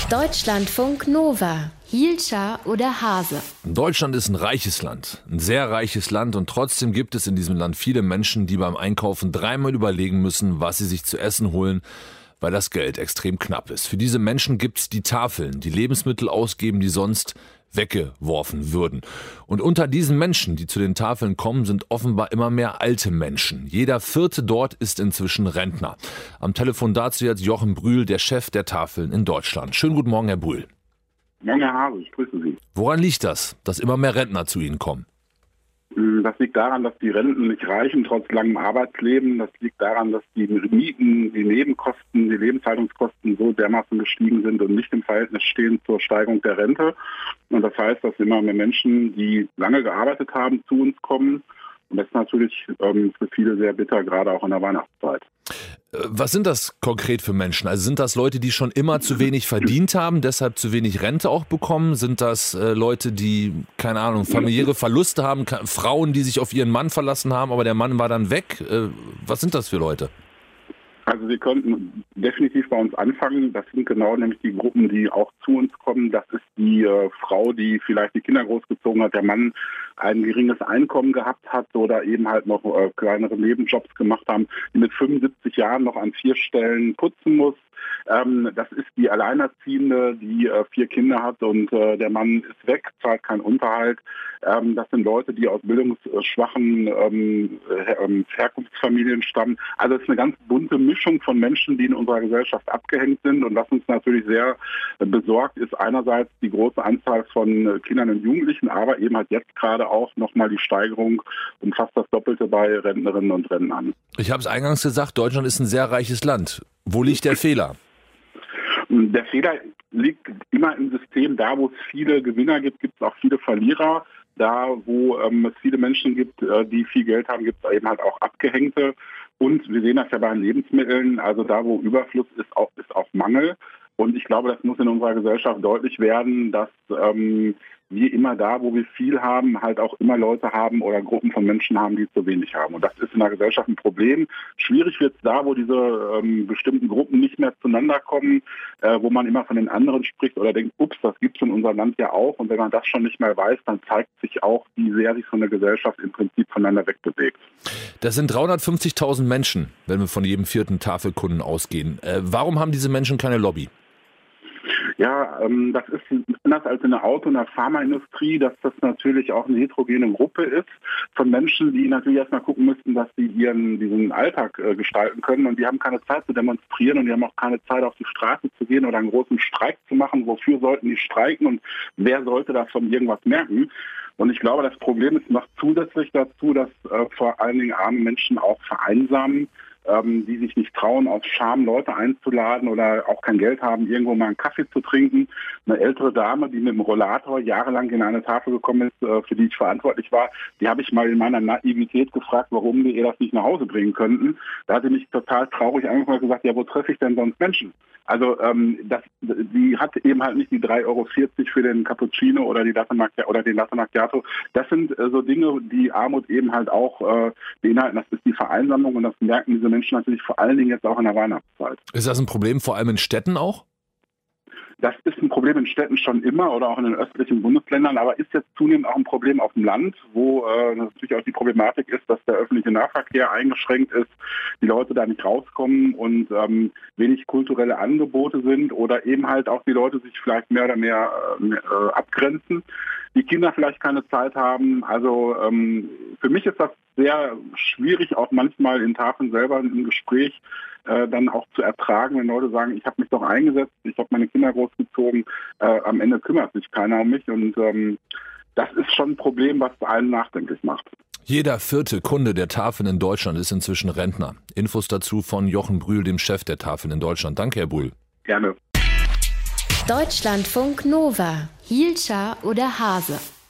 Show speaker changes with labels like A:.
A: Deutschlandfunk Nova. Hielscher oder Hase?
B: Deutschland ist ein reiches Land, ein sehr reiches Land, und trotzdem gibt es in diesem Land viele Menschen, die beim Einkaufen dreimal überlegen müssen, was sie sich zu essen holen, weil das Geld extrem knapp ist. Für diese Menschen gibt's die Tafeln, die Lebensmittel ausgeben, die sonst weggeworfen würden. Und unter diesen Menschen, die zu den Tafeln kommen, sind offenbar immer mehr alte Menschen. Jeder vierte dort ist inzwischen Rentner. Am Telefon dazu jetzt Jochen Brühl, der Chef der Tafeln in Deutschland. Schönen guten Morgen, Herr Brühl.
C: Morgen, Herr Hase, ich grüße Sie.
B: Woran liegt das, dass immer mehr Rentner zu Ihnen kommen?
C: Das liegt daran, dass die Renten nicht reichen, trotz langem Arbeitsleben. Das liegt daran, dass die Mieten, die Nebenkosten, die Lebenshaltungskosten so dermaßen gestiegen sind und nicht im Verhältnis stehen zur Steigerung der Rente. Und das heißt, dass immer mehr Menschen, die lange gearbeitet haben, zu uns kommen. Und das ist natürlich für viele sehr bitter, gerade auch in der Weihnachtszeit.
B: Was sind das konkret für Menschen? Also sind das Leute, die schon immer zu wenig verdient haben, deshalb zu wenig Rente auch bekommen? Sind das Leute, die, keine Ahnung, familiäre Verluste haben? Frauen, die sich auf ihren Mann verlassen haben, aber der Mann war dann weg? Was sind das für Leute?
C: Also Sie könnten definitiv bei uns anfangen. Das sind genau nämlich die Gruppen, die auch zu uns kommen. Das ist die Frau, die vielleicht die Kinder großgezogen hat, der Mann ein geringes Einkommen gehabt hat oder eben halt noch kleinere Nebenjobs gemacht haben, die mit 75 Jahren noch an 4 Stellen putzen muss. Das ist die Alleinerziehende, die 4 Kinder hat und der Mann ist weg, zahlt keinen Unterhalt. Das sind Leute, die aus bildungsschwachen Herkunftsfamilien stammen. Also es ist eine ganz bunte Mischung von Menschen, die in unserer Gesellschaft abgehängt sind. Und was uns natürlich sehr besorgt, ist einerseits die große Anzahl von Kindern und Jugendlichen, aber eben halt jetzt gerade auch nochmal die Steigerung um fast das Doppelte bei Rentnerinnen und Rentnern.
B: Ich habe es eingangs gesagt, Deutschland ist ein sehr reiches Land. Wo liegt der Fehler?
C: Der Fehler liegt immer im System. Da, wo es viele Gewinner gibt, gibt es auch viele Verlierer. Da, wo es viele Menschen gibt, die viel Geld haben, gibt es eben halt auch Abgehängte. Und wir sehen das ja bei den Lebensmitteln. Also da, wo Überfluss ist auch Mangel. Und ich glaube, das muss in unserer Gesellschaft deutlich werden, dass wir immer da, wo wir viel haben, halt auch immer Leute haben oder Gruppen von Menschen haben, die zu wenig haben. Und das ist in der Gesellschaft ein Problem. Schwierig wird es da, wo diese bestimmten Gruppen nicht mehr zueinander kommen, wo man immer von den anderen spricht oder denkt, ups, das gibt es in unserem Land ja auch. Und wenn man das schon nicht mehr weiß, dann zeigt sich auch, wie sehr sich so eine Gesellschaft im Prinzip voneinander wegbewegt. Das sind
B: 350.000 Menschen, wenn wir von jedem 4. Tafelkunden ausgehen. Warum haben diese Menschen keine Lobby?
C: Ja, das ist anders als in der Auto- und der Pharmaindustrie, dass das natürlich auch eine heterogene Gruppe ist von Menschen, die natürlich erstmal gucken müssten, dass sie diesen Alltag gestalten können. Und die haben keine Zeit zu demonstrieren und die haben auch keine Zeit, auf die Straße zu gehen oder einen großen Streik zu machen. Wofür sollten die streiken und wer sollte davon irgendwas merken? Und ich glaube, das Problem ist noch zusätzlich dazu, dass vor allen Dingen arme Menschen auch vereinsamen, die sich nicht trauen, aus Scham Leute einzuladen oder auch kein Geld haben, irgendwo mal einen Kaffee zu trinken. Eine ältere Dame, die mit dem Rollator jahrelang in eine Tafel gekommen ist, für die ich verantwortlich war, die habe ich mal in meiner Naivität gefragt, warum wir ihr das nicht nach Hause bringen könnten. Da hat sie mich total traurig angefangen und gesagt, ja, wo treffe ich denn sonst Menschen? Also die hat eben halt nicht die 3,40 Euro für den Cappuccino oder den Latte Macchiato. Das sind so Dinge, die Armut eben halt auch beinhalten. Das ist die Vereinsamung und das merken diese Menschen natürlich vor allen Dingen jetzt auch in der Weihnachtszeit.
B: Ist das ein Problem vor allem in Städten auch?
C: Das ist ein Problem in Städten schon immer oder auch in den östlichen Bundesländern, aber ist jetzt zunehmend auch ein Problem auf dem Land, wo natürlich auch die Problematik ist, dass der öffentliche Nahverkehr eingeschränkt ist, die Leute da nicht rauskommen und wenig kulturelle Angebote sind oder eben halt auch die Leute sich vielleicht mehr oder mehr abgrenzen, die Kinder vielleicht keine Zeit haben. Also für mich ist das sehr schwierig, auch manchmal in Tafeln selber im Gespräch dann auch zu ertragen, wenn Leute sagen, ich habe mich doch eingesetzt, ich habe meine Kinder großgezogen, am Ende kümmert sich keiner um mich und das ist schon ein Problem, was einen nachdenklich macht.
B: Jeder 4. Kunde der Tafeln in Deutschland ist inzwischen Rentner. Infos dazu von Jochen Brühl, dem Chef der Tafeln in Deutschland. Danke, Herr Brühl.
C: Gerne.
A: Deutschlandfunk Nova. Hielscher oder Hase?